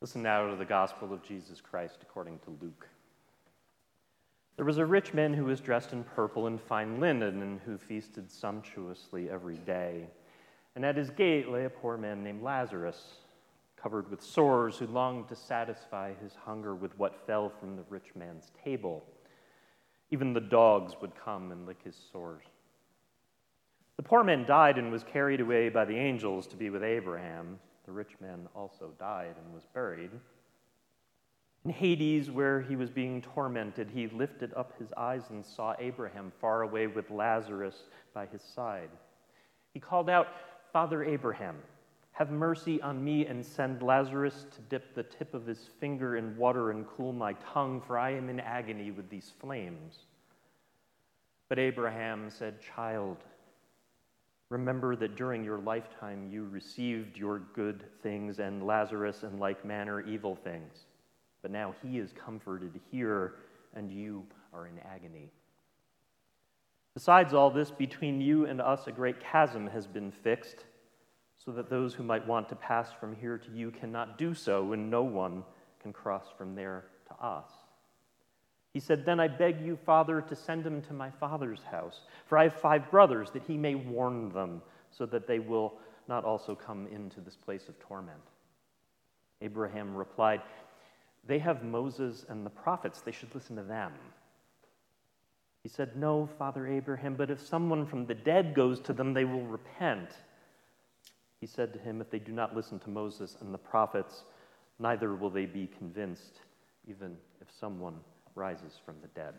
Listen now to the gospel of Jesus Christ according to Luke. There was a rich man who was dressed in purple and fine linen and who feasted sumptuously every day. And at his gate lay a poor man named Lazarus, covered with sores, who longed to satisfy his hunger with what fell from the rich man's table. Even the dogs would come and lick his sores. The poor man died and was carried away by the angels to be with Abraham. The rich man also died and was buried. In Hades, where he was being tormented, he lifted up his eyes and saw Abraham far away with Lazarus by his side. He called out, "Father Abraham, have mercy on me and send Lazarus to dip the tip of his finger in water and cool my tongue, for I am in agony with these flames." But Abraham said, "Child, remember that during your lifetime you received your good things, and Lazarus in like manner evil things. But now he is comforted here, and you are in agony. Besides all this, between you and us a great chasm has been fixed, so that those who might want to pass from here to you cannot do so, and no one can cross from there to us." He said, "Then I beg you, Father, to send him to my father's house, for I have 5 brothers, that he may warn them, so that they will not also come into this place of torment." Abraham replied, "They have Moses and the prophets. They should listen to them." He said, "No, Father Abraham, but if someone from the dead goes to them, they will repent." He said to him, "If they do not listen to Moses and the prophets, neither will they be convinced, even if someone rises from the dead."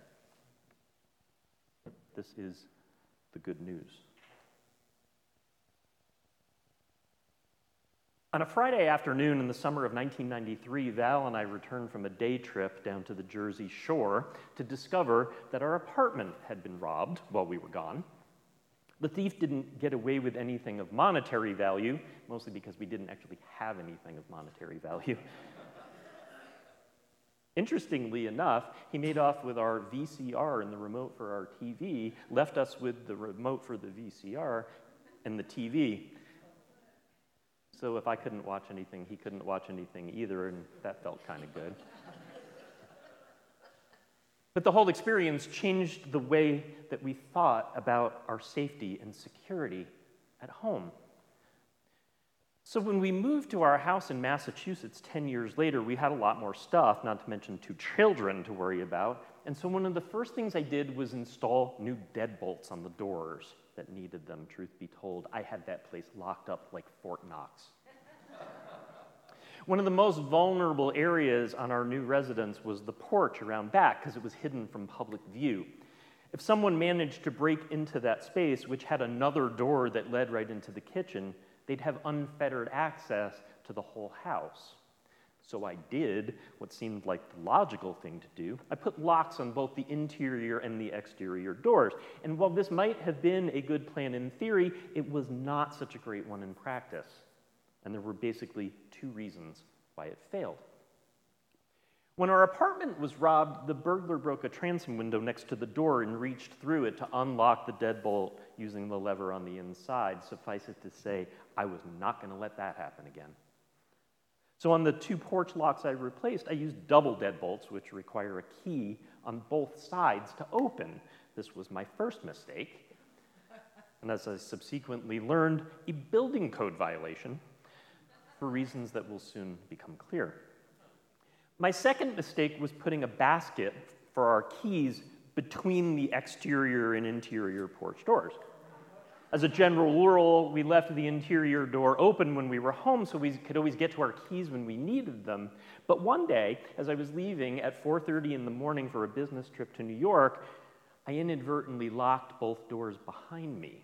This is the good news. On a Friday afternoon in the summer of 1993, Val and I returned from a day trip down to the Jersey Shore to discover that our apartment had been robbed while we were gone. The thief didn't get away with anything of monetary value, mostly because we didn't actually have anything of monetary value. Interestingly enough, he made off with our VCR and the remote for our TV, left us with the remote for the VCR and the TV. So if I couldn't watch anything, he couldn't watch anything either, and that felt kind of good. But the whole experience changed the way that we thought about our safety and security at home. So when we moved to our house in Massachusetts 10 years later, we had a lot more stuff, not to mention 2 children to worry about. And so one of the first things I did was install new deadbolts on the doors that needed them, truth be told. I had that place locked up like Fort Knox. One of the most vulnerable areas on our new residence was the porch around back, because it was hidden from public view. If someone managed to break into that space, which had another door that led right into the kitchen, they'd have unfettered access to the whole house. So I did what seemed like the logical thing to do. I put locks on both the interior and the exterior doors. And while this might have been a good plan in theory, it was not such a great one in practice. And there were basically 2 reasons why it failed. When our apartment was robbed, the burglar broke a transom window next to the door and reached through it to unlock the deadbolt using the lever on the inside. Suffice it to say, I was not going to let that happen again. So on the 2 porch locks I replaced, I used double deadbolts, which require a key on both sides to open. This was my first mistake, and as I subsequently learned, a building code violation for reasons that will soon become clear. My second mistake was putting a basket for our keys between the exterior and interior porch doors. As a general rule, we left the interior door open when we were home so we could always get to our keys when we needed them. But one day, as I was leaving at 4:30 in the morning for a business trip to New York, I inadvertently locked both doors behind me.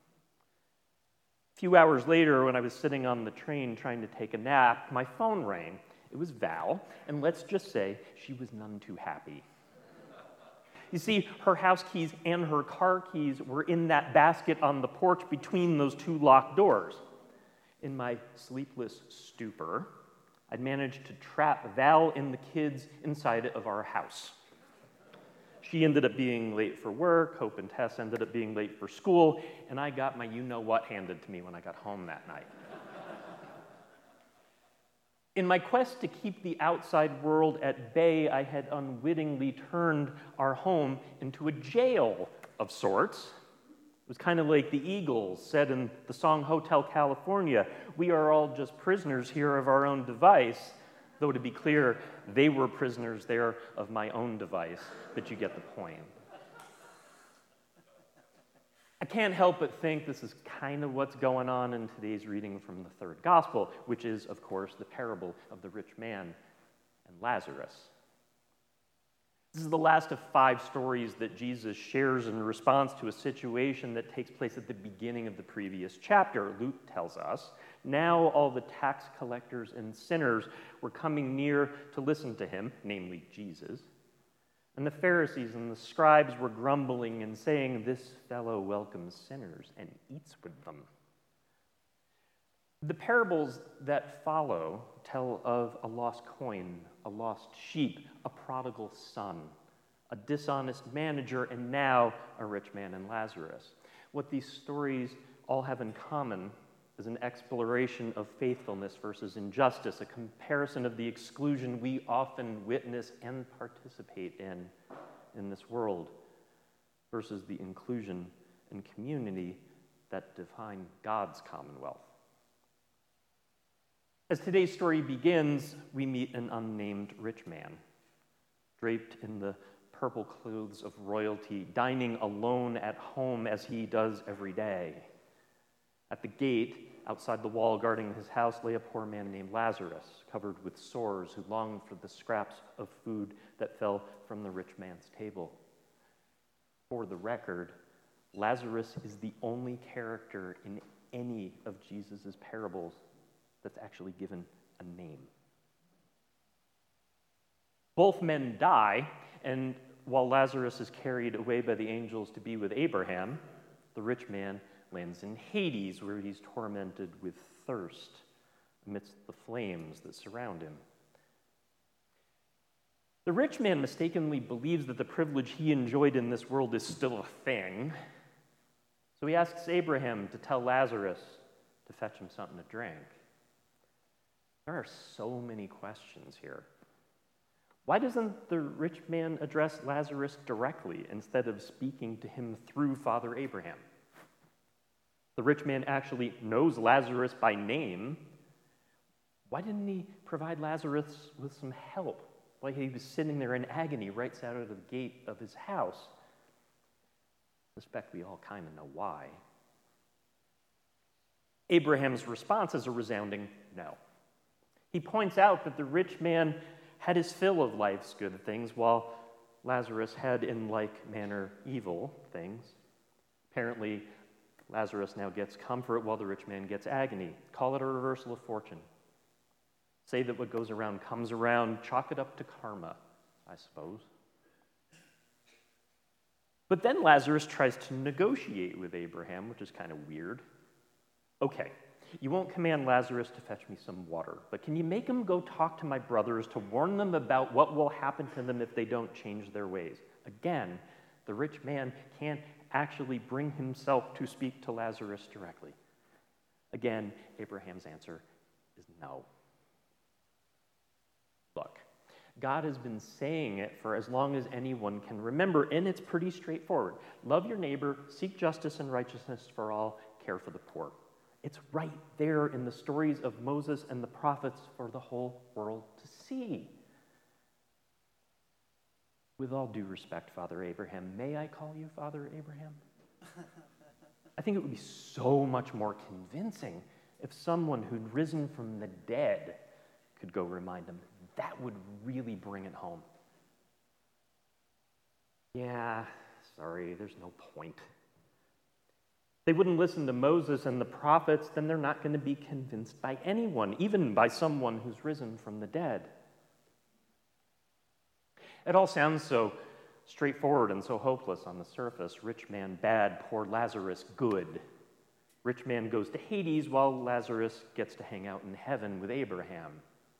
A few hours later, when I was sitting on the train trying to take a nap, my phone rang. It was Val, and let's just say she was none too happy. You see, her house keys and her car keys were in that basket on the porch between those 2 locked doors. In my sleepless stupor, I'd managed to trap Val and the kids inside of our house. She ended up being late for work, Hope and Tess ended up being late for school, and I got my you-know-what handed to me when I got home that night. In my quest to keep the outside world at bay, I had unwittingly turned our home into a jail of sorts. It was kind of like the Eagles said in the song Hotel California, "We are all just prisoners here of our own device." Though to be clear, they were prisoners there of my own device, but you get the point. I can't help but think this is kind of what's going on in today's reading from the third gospel, which is, of course, the parable of the rich man and Lazarus. This is the last of 5 stories that Jesus shares in response to a situation that takes place at the beginning of the previous chapter. Luke tells us, now all the tax collectors and sinners were coming near to listen to him, namely Jesus. And the Pharisees and the scribes were grumbling and saying, "This fellow welcomes sinners and eats with them." The parables that follow tell of a lost coin, a lost sheep, a prodigal son, a dishonest manager, and now a rich man and Lazarus. What these stories all have in common is an exploration of faithfulness versus injustice, a comparison of the exclusion we often witness and participate in this world versus the inclusion and community that define God's commonwealth. As today's story begins, we meet an unnamed rich man, draped in the purple clothes of royalty, dining alone at home as he does every day. At the gate, outside the wall guarding his house, lay a poor man named Lazarus, covered with sores, who longed for the scraps of food that fell from the rich man's table. For the record, Lazarus is the only character in any of Jesus' parables that's actually given a name. Both men die, and while Lazarus is carried away by the angels to be with Abraham, the rich man lands in Hades, where he's tormented with thirst amidst the flames that surround him. The rich man mistakenly believes that the privilege he enjoyed in this world is still a thing, so he asks Abraham to tell Lazarus to fetch him something to drink. There are so many questions here. Why doesn't the rich man address Lazarus directly instead of speaking to him through Father Abraham? The rich man actually knows Lazarus by name. Why didn't he provide Lazarus with some help while he was sitting there in agony right out of the gate of his house? I suspect we all kind of know why. Abraham's response is a resounding no. He points out that the rich man had his fill of life's good things, while Lazarus had in like manner evil things. Apparently, Lazarus now gets comfort while the rich man gets agony. Call it a reversal of fortune. Say that what goes around comes around. Chalk it up to karma, I suppose. But then Lazarus tries to negotiate with Abraham, which is kind of weird. Okay, you won't command Lazarus to fetch me some water, but can you make him go talk to my brothers to warn them about what will happen to them if they don't change their ways? Again, the rich man can't actually bring himself to speak to Lazarus directly. Again, Abraham's answer is no. Look, God has been saying it for as long as anyone can remember, and it's pretty straightforward. Love your neighbor, seek justice and righteousness for all, care for the poor. It's right there in the stories of Moses and the prophets for the whole world to see. With all due respect, Father Abraham, may I call you Father Abraham? I think it would be so much more convincing if someone who'd risen from the dead could go remind him. That would really bring it home. Yeah, sorry, there's no point. They wouldn't listen to Moses and the prophets, then they're not going to be convinced by anyone, even by someone who's risen from the dead. It all sounds so straightforward and so hopeless on the surface. Rich man bad, poor Lazarus good. Rich man goes to Hades while Lazarus gets to hang out in heaven with Abraham.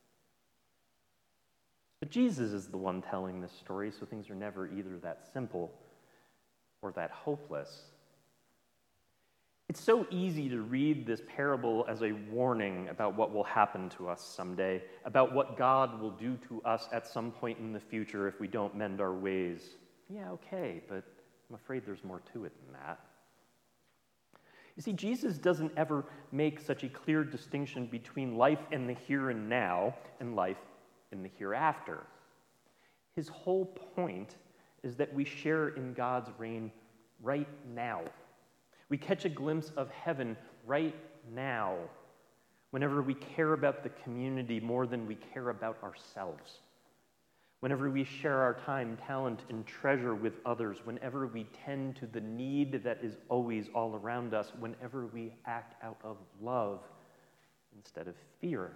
But Jesus is the one telling this story, so things are never either that simple or that hopeless. It's so easy to read this parable as a warning about what will happen to us someday, about what God will do to us at some point in the future if we don't mend our ways. Yeah, okay, but I'm afraid there's more to it than that. You see, Jesus doesn't ever make such a clear distinction between life in the here and now and life in the hereafter. His whole point is that we share in God's reign right now. We catch a glimpse of heaven right now whenever we care about the community more than we care about ourselves. Whenever we share our time, talent, and treasure with others, whenever we tend to the need that is always all around us, whenever we act out of love instead of fear.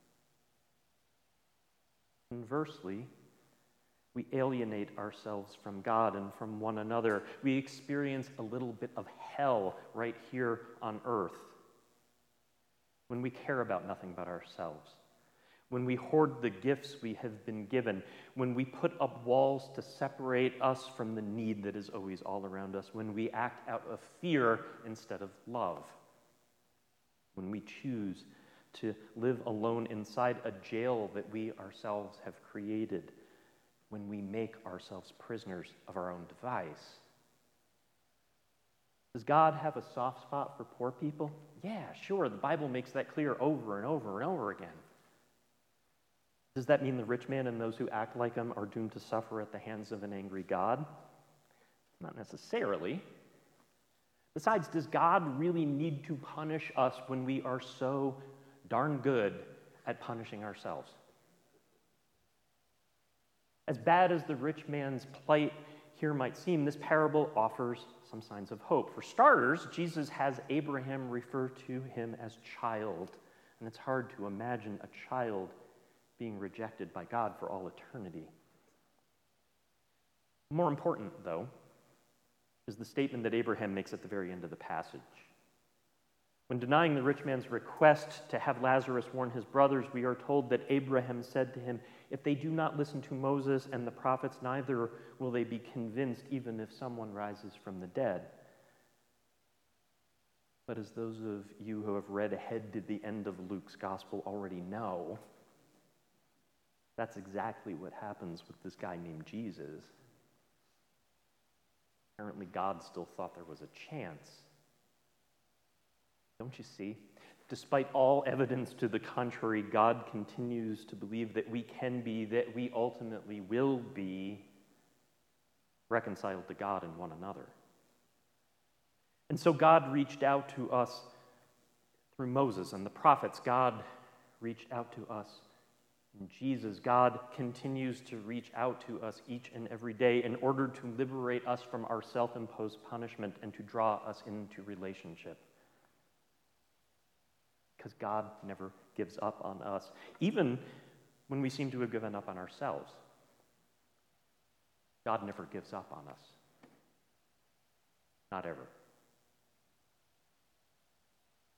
Conversely, we alienate ourselves from God and from one another. We experience a little bit of hell right here on earth when we care about nothing but ourselves, when we hoard the gifts we have been given, when we put up walls to separate us from the need that is always all around us, when we act out of fear instead of love, when we choose to live alone inside a jail that we ourselves have created, when we make ourselves prisoners of our own device. Does God have a soft spot for poor people? Yeah, sure. The Bible makes that clear over and over and over again. Does that mean the rich man and those who act like him are doomed to suffer at the hands of an angry God? Not necessarily. Besides, does God really need to punish us when we are so darn good at punishing ourselves? As bad as the rich man's plight here might seem, this parable offers some signs of hope. For starters, Jesus has Abraham refer to him as child, and it's hard to imagine a child being rejected by God for all eternity. More important, though, is the statement that Abraham makes at the very end of the passage. When denying the rich man's request to have Lazarus warn his brothers, we are told that Abraham said to him, "If they do not listen to Moses and the prophets, neither will they be convinced, even if someone rises from the dead." But as those of you who have read ahead to the end of Luke's gospel already know, that's exactly what happens with this guy named Jesus. Apparently, God still thought there was a chance. Don't you see? Despite all evidence to the contrary, God continues to believe that we can be, that we ultimately will be reconciled to God and one another. And so God reached out to us through Moses and the prophets. God reached out to us in Jesus. God continues to reach out to us each and every day in order to liberate us from our self-imposed punishment and to draw us into relationship. Because God never gives up on us, even when we seem to have given up on ourselves. God never gives up on us. Not ever.